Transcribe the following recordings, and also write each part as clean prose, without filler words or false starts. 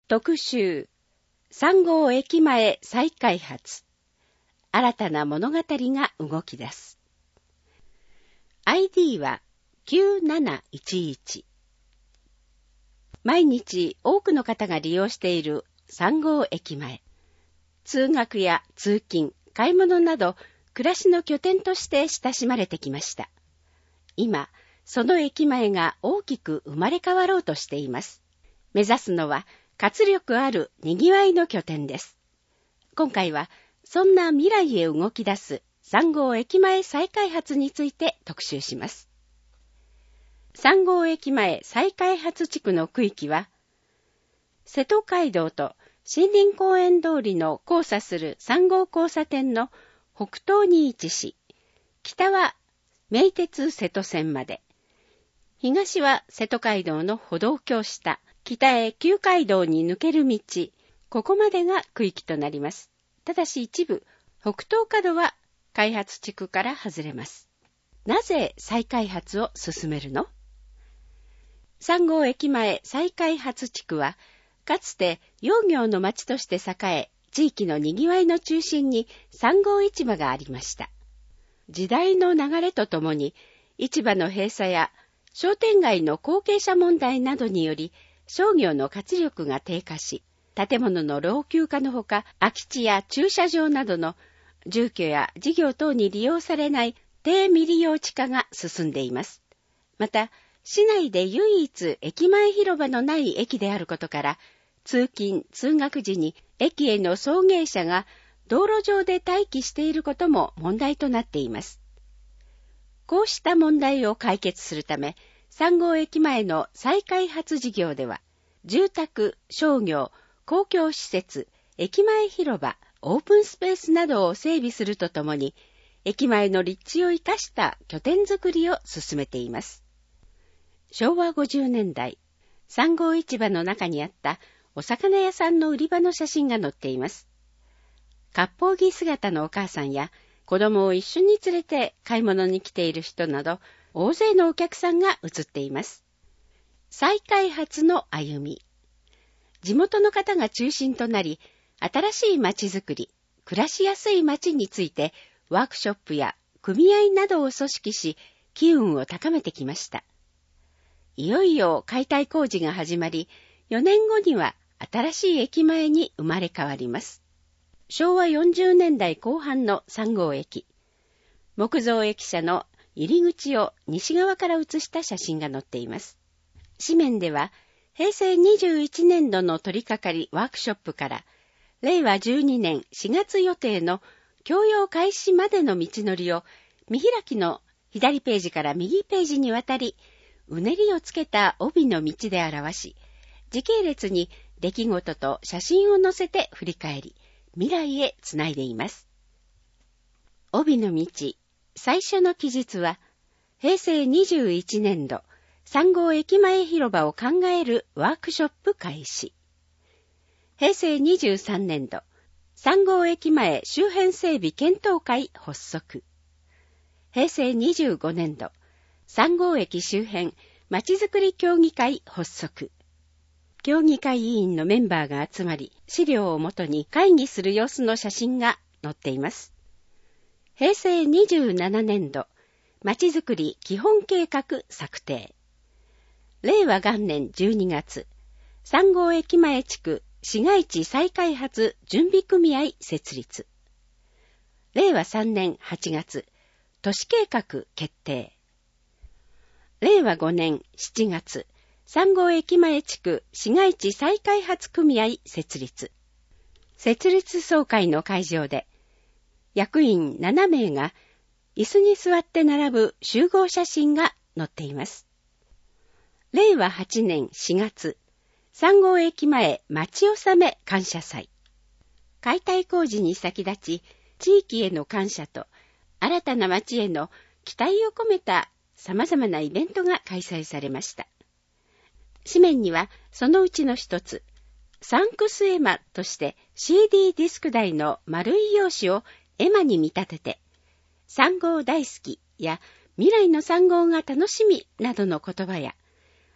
特集3号駅前再開発、新たな物語が動き出す。 ID は9711。毎日多くの方が利用している3号駅前。通学や通勤、買い物など暮らしの拠点として親しまれてきました。今、その駅前が大きく生まれ変わろうとしています。目指すのは活力ある賑わいの拠点です。今回はそんな未来へ動き出す3号駅前再開発について特集します。3号駅前再開発地区の区域は、瀬戸街道と森林公園通りの交差する3号交差点の北東に位置し、北は名鉄瀬戸線まで、東は瀬戸街道の歩道橋下、北へ旧街道に抜ける道、ここまでが区域となります。ただし一部、北東角は開発地区から外れます。なぜ再開発を進めるの？ 3 号駅前再開発地区は、かつて養業の町として栄え、地域のにぎわいの中心に3号市場がありました。時代の流れとともに、市場の閉鎖や商店街の後継者問題などにより、商業の活力が低下し、建物の老朽化のほか、空き地や駐車場などの住居や事業等に利用されない低未利用地化が進んでいます。また、市内で唯一駅前広場のない駅であることから、通勤・通学時に駅への送迎車が道路上で待機していることも問題となっています。こうした問題を解決するため、3号駅前の再開発事業では、住宅、商業、公共施設、駅前広場、オープンスペースなどを整備するとともに、駅前の立地を生かした拠点づくりを進めています。昭和50年代、3号市場の中にあったお魚屋さんの売り場の写真が載っています。割烹着姿のお母さんや子供を一緒に連れて買い物に来ている人など、大勢のお客さんが写っています。再開発の歩み。地元の方が中心となり、新しい街づくり、暮らしやすい街についてワークショップや組合などを組織し、機運を高めてきました。いよいよ解体工事が始まり、4年後には新しい駅前に生まれ変わります。昭和40年代後半の3号駅。木造駅舎の入り口を西側から写した写真が載っています。紙面では、平成21年度の取り掛かりワークショップから、令和12年4月予定の供用開始までの道のりを、見開きの左ページから右ページにわたり、うねりをつけた帯の道で表し、時系列に出来事と写真を載せて振り返り、未来へつないでいます。帯の道、最初の記述は、平成21年度、3号駅前広場を考えるワークショップ開始。平成23年度、3号駅前周辺整備検討会発足。平成25年度、3号駅周辺まちづくり協議会発足。協議会委員のメンバーが集まり、資料をもとに会議する様子の写真が載っています。平成27年度、まちづくり基本計画策定。令和元年12月、3号駅前地区市街地再開発準備組合設立。令和3年8月、都市計画決定。令和5年7月、3号駅前地区市街地再開発組合設立。設立総会の会場で、役員7名が椅子に座って並ぶ集合写真が載っています。令和8年4月、3号駅前町納め感謝祭。解体工事に先立ち、地域への感謝と新たな町への期待を込めた様々なイベントが開催されました。紙面にはそのうちの一つ、サンクスエマとして CD ディスク台の丸い用紙をエマに見立てて、3号大好きや未来の3号が楽しみなどの言葉や、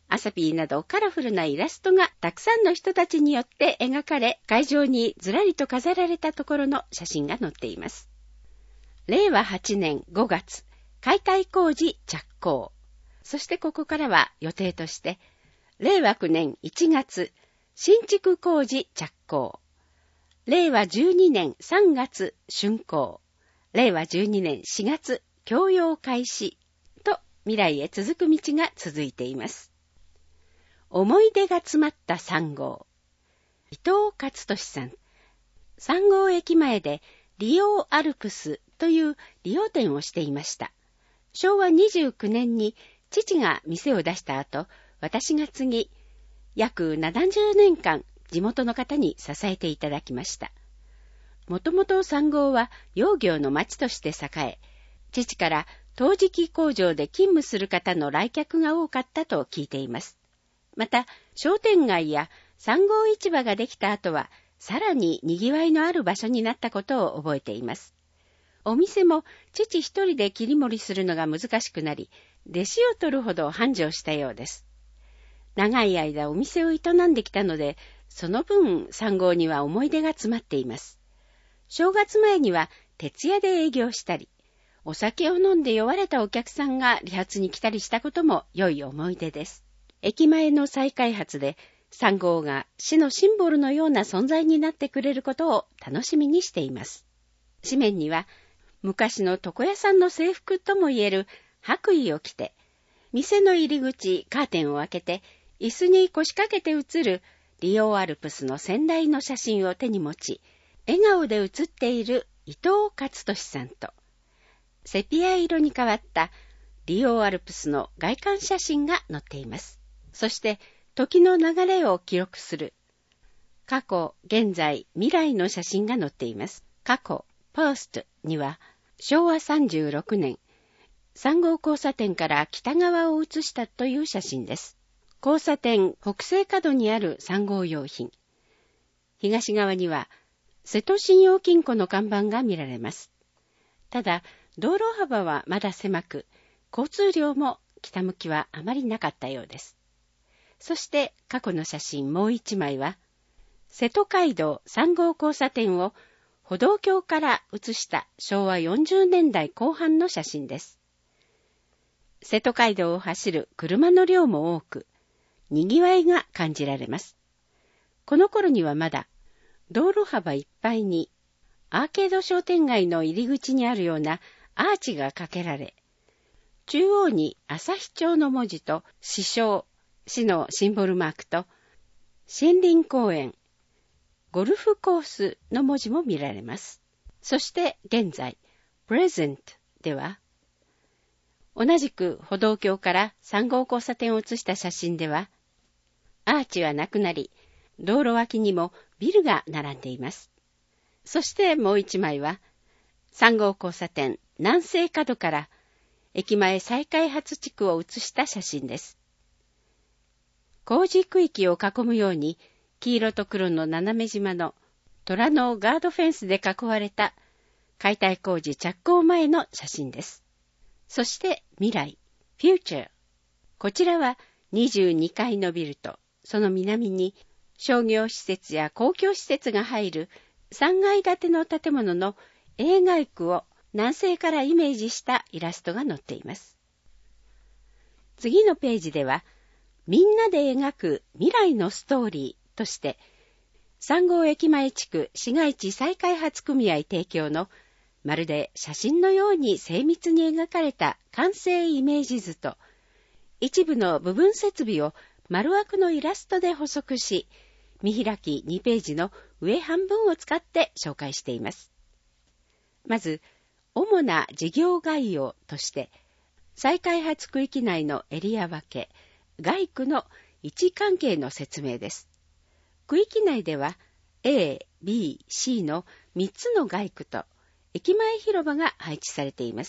アサピーなどカラフルなイラストがたくさんの人たちによって描かれ、会場にずらりと飾られたところの写真が載っています。令和8年5月、解体工事着工。そしてここからは予定として、令和9年1月、新築工事着工。令和12年3月、竣工。令和12年4月、供用開始。と未来へ続く道が続いています。思い出が詰まった3号。伊藤勝利さん。3号駅前でリオアルプスという理容店をしていました。昭和29年に父が店を出した後、私が継ぎ、約70年間地元の方に支えていただきました。もともと3号は養業の町として栄え、父から陶磁器工場で勤務する方の来客が多かったと聞いています。また、商店街や3号市場ができた後は、さらに賑わいのある場所になったことを覚えています。お店も父一人で切り盛りするのが難しくなり、弟子を取るほど繁盛したようです。長い間お店を営んできたので、その分3号には思い出が詰まっています。正月前には徹夜で営業したり、お酒を飲んで酔われたお客さんが理髪に来たりしたことも良い思い出です。駅前の再開発で3号が市のシンボルのような存在になってくれることを楽しみにしています。紙面には昔の床屋さんの制服ともいえる白衣を着て、店の入り口カーテンを開けて椅子に腰掛けて写るリオアルプスの先代の写真を手に持ち、笑顔で写っている伊藤勝利さんと、セピア色に変わったリオアルプスの外観写真が載っています。そして時の流れを記録する過去、現在、未来の写真が載っています。過去、Post には昭和36年、3号交差点から北側を写したという写真です。交差点北西角にある3号用品。東側には瀬戸信用金庫の看板が見られます。ただ、道路幅はまだ狭く、交通量も北向きはあまりなかったようです。そして過去の写真もう一枚は、瀬戸街道3号交差点を歩道橋から写した昭和40年代後半の写真です。瀬戸街道を走る車の量も多く、賑わいが感じられます。この頃にはまだ道路幅いっぱいにアーケード商店街の入り口にあるようなアーチがかけられ、中央に旭町の文字と市章、市のシンボルマークと森林公園、ゴルフコースの文字も見られます。そして現在、Present では、同じく歩道橋から3号交差点を写した写真では、アーチはなくなり、道路脇にもビルが並んでいます。そしてもう一枚は、3号交差点南西角から駅前再開発地区を写した写真です。工事区域を囲むように、黄色と黒の斜め縞の虎のガードフェンスで囲われた解体工事着工前の写真です。そして未来、Future。こちらは22階のビルと、その南に商業施設や公共施設が入る3階建ての建物のＡ街区を南西からイメージしたイラストが載っています。次のページでは、みんなで描く未来のストーリーとして、3号駅前地区市街地再開発組合提供のまるで写真のように精密に描かれた完成イメージ図と、一部の部分設備を丸枠のイラストで補足し、見開き2ページの上半分を使って紹介しています。まず、主な事業概要として、再開発区域内のエリア分け、街区の位置関係の説明です。区域内では A、B、C の3つの街区と駅前広場が配置されています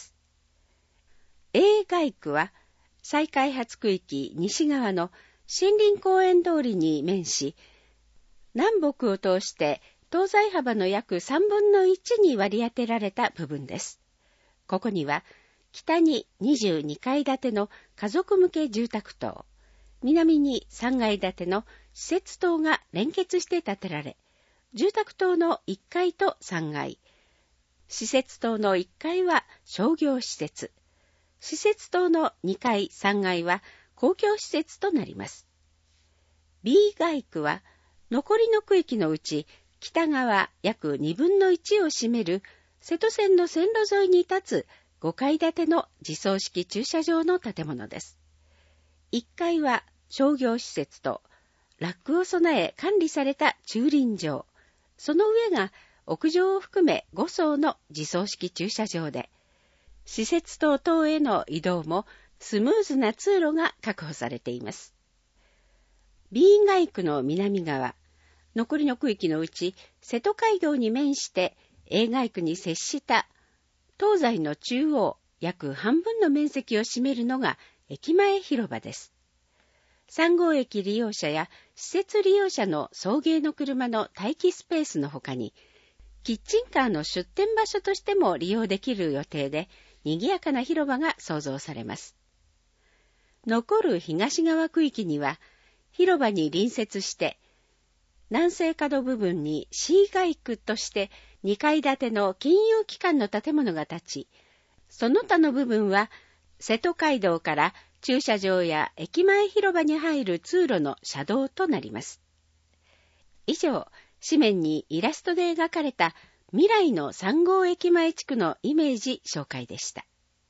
。A 街区は再開発区域西側の森林公園通りに面し、南北を通して東西幅の約3分の1に割り当てられた部分です。ここには北に22階建ての家族向け住宅棟、 南に3階建ての施設棟が連結して建てられ、住宅棟の1階と3階、施設棟の1階は商業施設、施設棟の2階、3階は公共施設となります。B 街区は残りの区域のうち北側約2分の1を占める瀬戸線の線路沿いに立つ5階建ての自走式駐車場の建物です。1階は商業施設とラックを備え管理された駐輪場、その上が屋上を含め5層の自走式駐車場で、施設棟等への移動もスムーズな通路が確保されています。B 街区の南側、残りの区域のうち瀬戸街道に面して A 街区に接した東西の中央約半分の面積を占めるのが駅前広場です。3号駅利用者や施設利用者の送迎の車の待機スペースのほかに、キッチンカーの出店場所としても利用できる予定で、賑やかな広場が想像されます。残る東側区域には、広場に隣接して、南西角部分に C 街区として2階建ての金融機関の建物が建ち、その他の部分は瀬戸街道から駐車場や駅前広場に入る通路の車道となります。以上、紙面にイラストで描かれた未来の3号駅前地区のイメージ紹介でした。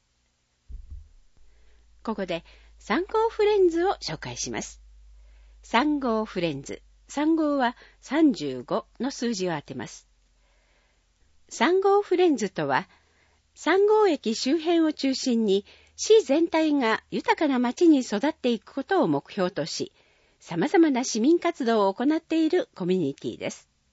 ここで3号フレンズを紹介します。3号フレンズ。3号は35の数字を当てます。3号フレンズとは、3号駅周辺を中心に市全体が豊かな街に育っていくことを目標とし、様々な市民活動を行っているコミュニティです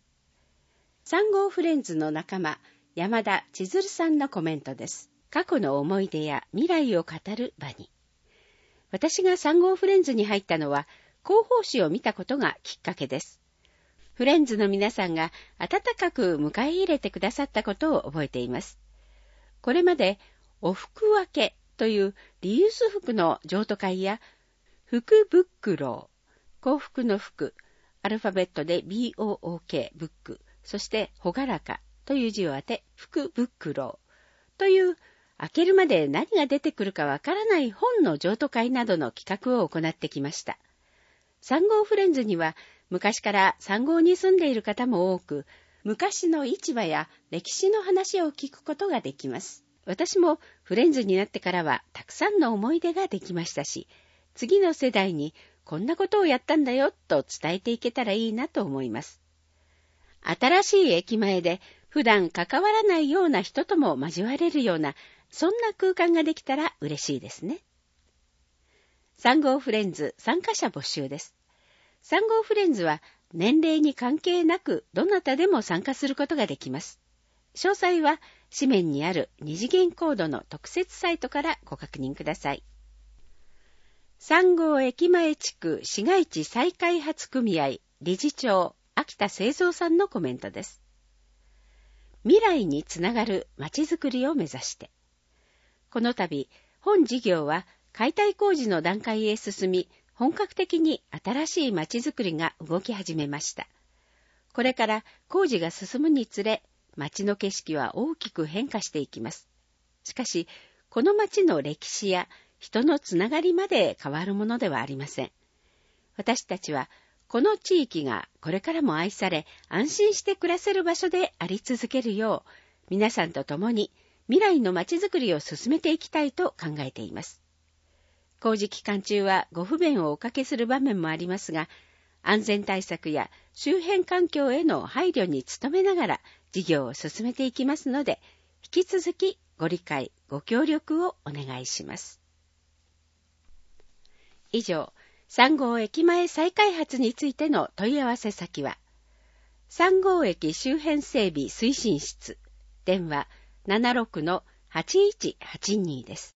。3号フレンズの仲間、山田千鶴さんのコメントです。過去の思い出や未来を語る場に。私が3号フレンズに入ったのは、広報誌を見たことがきっかけです。フレンズの皆さんが温かく迎え入れてくださったことを覚えています。これまで、お服分けというリユース服の譲渡会や、福袋、幸福の福、アルファベットで BOOK、ブック、そしてほがらかという字を当て、福袋という開けるまで何が出てくるかわからない本の譲渡会などの企画を行ってきました。3号フレンズには昔から3号に住んでいる方も多く、昔の市場や歴史の話を聞くことができます。私もフレンズになってからはたくさんの思い出ができましたし、次の世代にこんなことをやったんだよと伝えていけたらいいなと思います。新しい駅前で普段関わらないような人とも交われるような、そんな空間ができたら嬉しいですね。3号フレンズ参加者募集です。3号フレンズは年齢に関係なくどなたでも参加することができます。詳細は紙面にある二次元コードの特設サイトからご確認ください。3号駅前地区市街地再開発組合理事長秋田清三さんのコメントです。未来につながるまちづくりを目指して。この度、本事業は解体工事の段階へ進み、本格的に新しいまちづくりが動き始めました。これから工事が進むにつれ、街の景色は大きく変化していきます。しかし、この街の歴史や人のつながりまで変わるものではありません。私たちは、この地域がこれからも愛され、安心して暮らせる場所であり続けるよう、皆さんと共に未来の街づくりを進めていきたいと考えています。工事期間中はご不便をおかけする場面もありますが、安全対策や周辺環境への配慮に努めながら事業を進めていきますので、引き続きご理解、ご協力をお願いします。以上、3号駅前再開発についての問い合わせ先は、3号駅周辺整備推進室、電話 76-8182 です。